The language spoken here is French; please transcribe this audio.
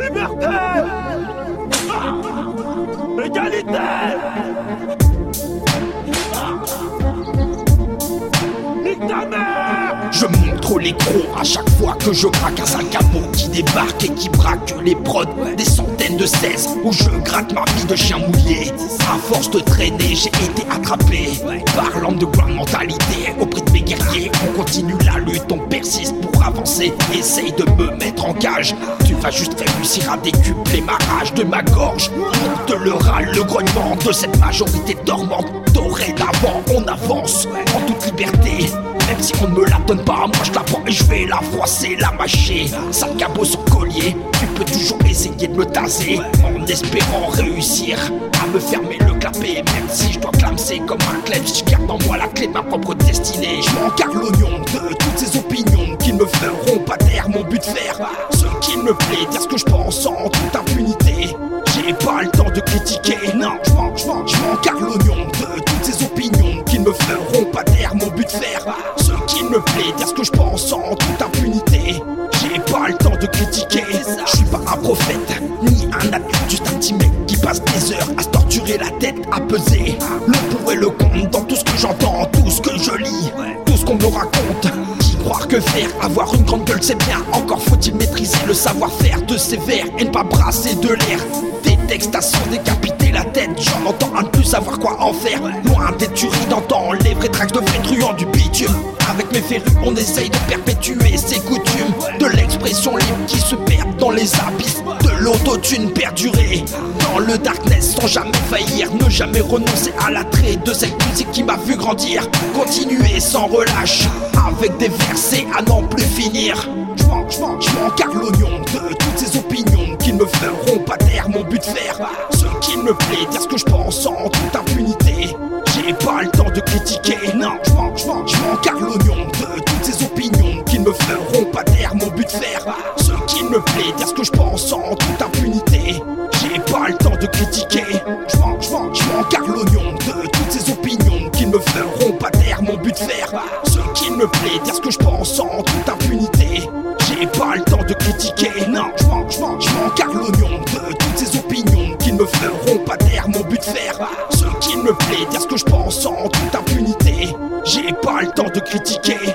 Liberté. Égalité. Nique ta mère. Je montre l'écrou à chaque fois que je braque un sac à mots qui débarque et qui braque les prods. Des centaines de 16 où je gratte ma vie de chien mouillé. À force de traîner, j'ai été attrapé par l'underground mentalité. Au prix de mes guerriers, on continue la lutte, on persiste pour avancer. Essaye de me mettre en cage. Tu vas juste réussir à décupler ma rage de ma gorge. Monte le râle, le grognement de cette majorité dormante. Dorénavant, on avance en toute liberté. Même si on ne me la donne pas, moi je la prends et je vais la froisser, la mâcher. Sale cabot sur collier, tu peux toujours essayer de me taser en espérant réussir à me fermer le clapet. Même si je dois clamser comme un clem, je garde en moi la clé de ma propre destinée. Je m'encarre l'oignon de toutes ces opinions qui ne me feront pas taire. Mon but de faire ce qu'il me plaît, dire ce que je pense en toute impunité. J'ai pas le temps de critiquer, non, je m'encarre l'oignon de toutes ces opinions qui ne me feront pas taire. Mon but de faire ce qu'il me plaît, dire ce que je pense en toute impunité. J'ai pas le temps de critiquer, je suis pas un prophète, ni un adulte, juste un petit mec qui passe des heures à se torturer la tête, à peser le pour et le contre dans tout ce que j'entends, tout ce que je lis, tout ce qu'on me raconte. Croire que faire, avoir une grande gueule c'est bien. Encore faut-il maîtriser le savoir-faire de ces vers et ne pas brasser de l'air. Des textes à s'en décapiter la tête, j'en entends un de plus savoir quoi en faire. Loin des tueries d'antan, les vrais tracks de vrais truands du bitume. Avec mes férus on essaye de perpétuer ces coutumes. De l'expression libre qui se perd dans les abysses de l'autotune perdurée. Dans le darkness sans jamais faillir, ne jamais renoncer à l'attrait de cette musique qui m'a vu grandir. Continuer sans relâche, avec des versets à n'en plus finir. Je m'encarre l'oignon de toutes ces opinions qui ne me feront pas taire. Mon but de faire ce qu'il me plaît, dire ce que je pense en toute impunité. J'ai pas le temps de critiquer, non, je m'encarre l'oignon de toutes ces opinions qui ne me feront pas taire. Mon but de faire ce qu'il me plaît, dire ce que je pense en toute impunité. J'ai pas le temps de critiquer, je m'encarre l'oignon de toutes ces opinions qui ne me feront pas taire. Mon but de faire ce qu'il me plaît, dire ce que je pense en toute impunité. J'ai pas le temps de critiquer, non, je m'encarre l'oignon de toutes ces opinions qui ne me feront pas taire. Mon but de faire ce qu'il me plaît, dire ce que je pense en toute impunité. J'ai pas le temps de critiquer.